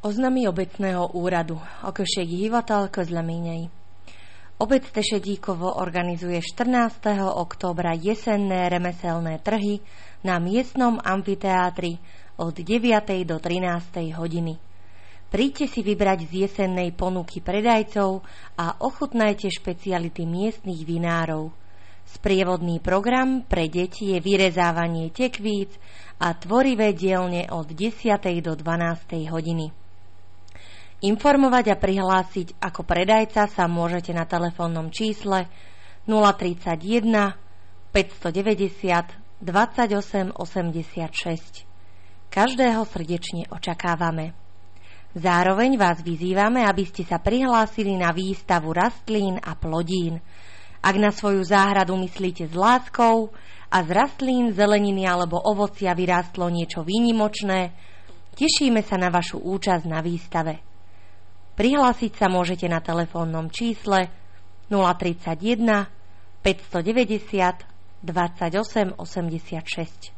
Oznamy obecného úradu, Okrsiegi hivatal, közleményei. Obec Tešedíkovo organizuje 14. októbra jesenné remeselné trhy na miestnom amfiteátri od 9. do 13. hodiny. Príďte si vybrať z jesennej ponuky predajcov a ochutnajte špeciality miestnych vinárov. Sprievodný program pre deti je vyrezávanie tekvíc a tvorivé dielne od 10. do 12. hodiny. Informovať a prihlásiť ako predajca sa môžete na telefónnom čísle 031 590 28 86. Každého srdečne očakávame. Zároveň vás vyzývame, aby ste sa prihlásili na výstavu rastlín a plodín. Ak na svoju záhradu myslíte s láskou a z rastlín, zeleniny alebo ovocia vyrástlo niečo výnimočné, tešíme sa na vašu účasť na výstave. Prihlásiť sa môžete na telefónnom čísle 031 590 28 86.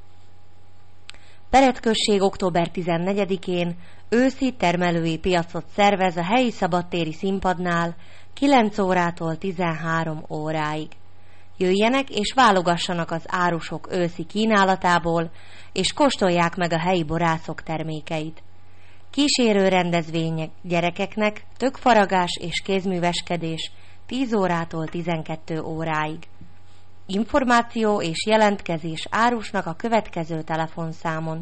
Peredközség október 14-én őszi termelői piacot szervez a helyi szabadtéri színpadnál 9 órától 13 óráig. Jöjjenek és válogassanak az árusok őszi kínálatából, és kóstolják meg a helyi borászok termékeit. Kísérő rendezvények gyerekeknek, tökfaragás és kézműveskedés 10 órától 12 óráig. Információ és jelentkezés árusnak a következő telefonszámon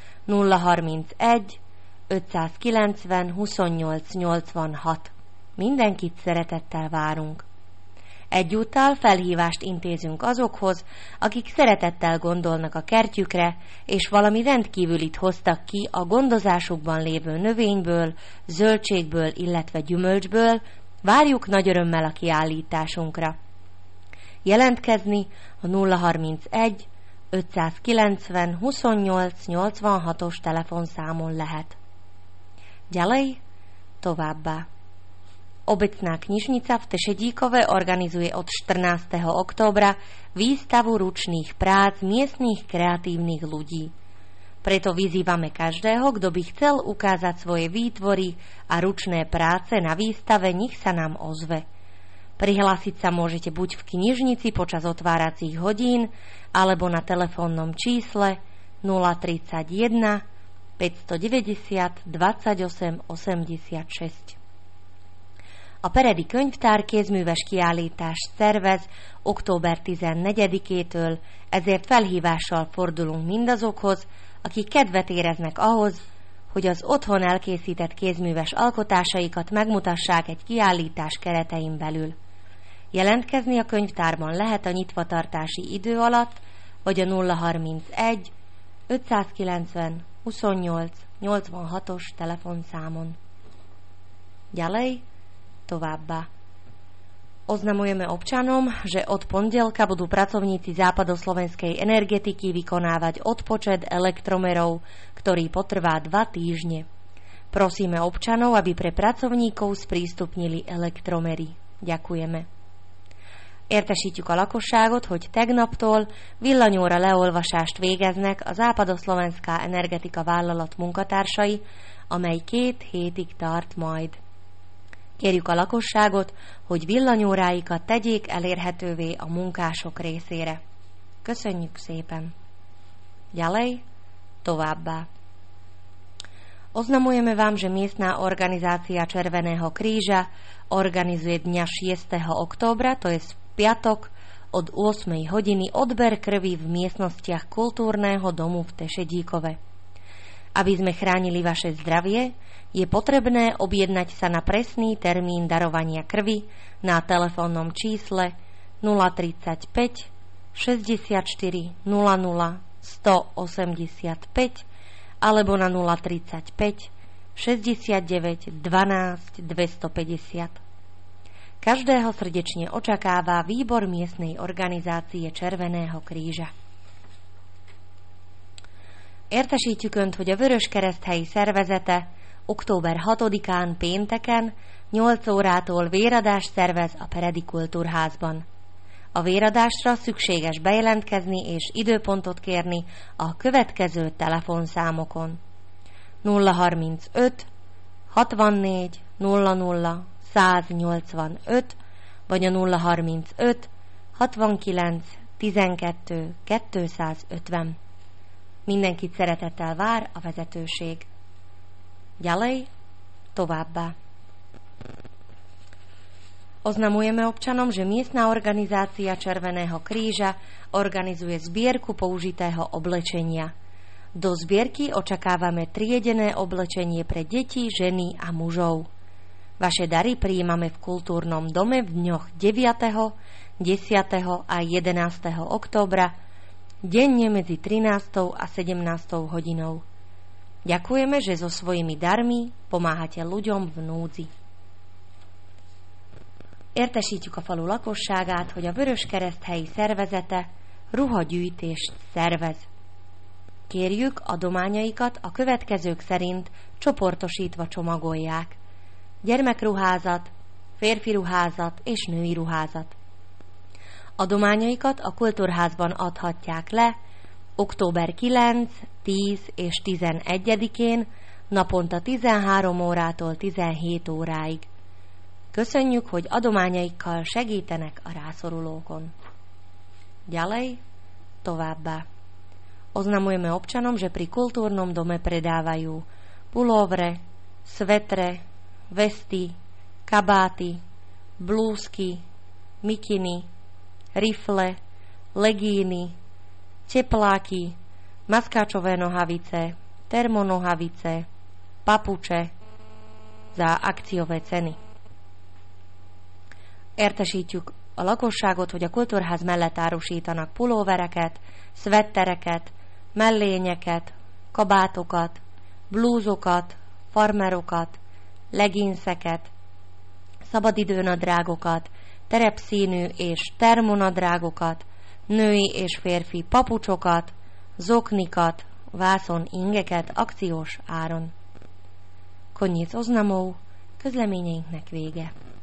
031 590 28 86. Mindenkit szeretettel várunk. Egyúttal felhívást intézünk azokhoz, akik szeretettel gondolnak a kertjükre, és valami rendkívülit hoztak ki a gondozásukban lévő növényből, zöldségből, illetve gyümölcsből, várjuk nagy örömmel a kiállításunkra. Jelentkezni a 031 590 28 86-os telefonszámon lehet. Ďalej, továbbá. Obecná knižnica v Tešedíkove organizuje od 14. októbra výstavu ručných prác miestnych kreatívnych ľudí. Preto vyzývame každého, kto by chcel ukázať svoje výtvory a ručné práce na výstave, nech sa nám ozve. Prihlásiť sa môžete buď v knižnici počas otváracích hodín, alebo na telefónnom čísle 031 590 28 86. A Peredi Könyvtár kézműves kiállítást szervez október 14-től, ezért felhívással fordulunk mindazokhoz, akik kedvet éreznek ahhoz, hogy az otthon elkészített kézműves alkotásaikat megmutassák egy kiállítás keretein belül. Jelentkezni a könyvtárban lehet a nyitvatartási idő alatt, vagy a 031 590 28 86-os telefonszámon. Ďalej, továbbá. Oznamujeme občanom, že od pondelka budú pracovníci západoslovenskej energetiky vykonávať odpočet elektromerov, ktorý potrvá 2 týždne. Prosíme občanov, aby pre pracovníkov sprístupnili elektromery. Ďakujeme. Értesítjük a lakosságot, hogy tegnaptól villanyóra leolvasást végeznek a Západoszlovenská energetika vállalat munkatársai, amely 2 hétig tart majd. Kérjük a lakosságot, hogy villanyóráikat tegyék elérhetővé a munkások részére. Köszönjük szépen! Ďalej, továbbá. Oznamujeme vám, že miestna organizácia Červeného kríža organizuje dňa 6. októbra, to je v piatok, od 8. hodiny odber krvi v miestnostiach kultúrneho domu v Tešedíkove. Aby sme chránili vaše zdravie, je potrebné objednať sa na presný termín darovania krvi na telefónnom čísle 035 64 00 185 alebo na 035 69 12 250. Každého srdečne očakáva výbor miestnej organizácie Červeného kríža. Értesítjük Önt, hogy a Vöröskereszthelyi szervezete október 6-án pénteken 8 órától véradást szervez a Peredi Kultúrházban. A véradásra szükséges bejelentkezni és időpontot kérni a következő telefonszámokon: 035 64 00 185 vagy a 035 69 12 250. Mindenkit szeretettel vár a vezetőség. Ďalej, továbbá. Oznamujeme občanom, že miestna organizácia Červeného kríža organizuje zbierku použitého oblečenia. Do zbierky očakávame triedené oblečenie pre deti, ženy a mužov. Vaše dary prijímame v kultúrnom dome v dňoch 9., 10. a 11. októbra, denne medzi 13. a 17. hodinou. Ďakujeme, že so svojimi darmi pomáhate ľuďom v núdzi. Értesítjük a falu lakosságát, hogy a Vöröskereszt helyi szervezete ruhagyűjtést szervez. Kérjük, adományaikat a következők szerint csoportosítva csomagolják. Gyermekruházat, férfi ruházat és női ruházat. Adományaikat a Kultúrházban adhatják le október 9, 10 és 11-én naponta 13 órától 17 óráig. Köszönjük, hogy adományaikkal segítenek a rászorulókon. Ďalej, továbbá. Oznamujeme občanom, že pri kultúrnom dome predávajú pulóvre, svetre, vesty, kabáty, blúzky, mikiny, rifle, legíny, tepláky, maskáčové nohavice, termonohavice, papuče za akciové ceny. Értesítjük a lakosságot, hogy a Kultúrház mellett árusítanak pulóvereket, szvettereket, mellényeket, kabátokat, blúzokat, farmerokat, leginszeket, szabadidőnadrágokat, terepszínű és termonadrágokat, női és férfi papucsokat, zoknikat, vászon ingeket akciós áron. Koniec oznamov, közleményeinknek vége.